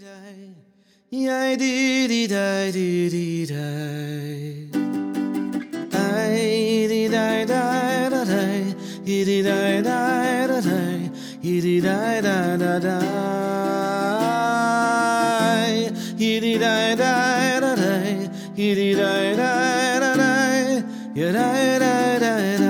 Yay dee dee die dee dee die. I dee die die da die. He dee die die da die. He dee die da da die. He dee die die da die. He dee die die da die. Yeah die die die die.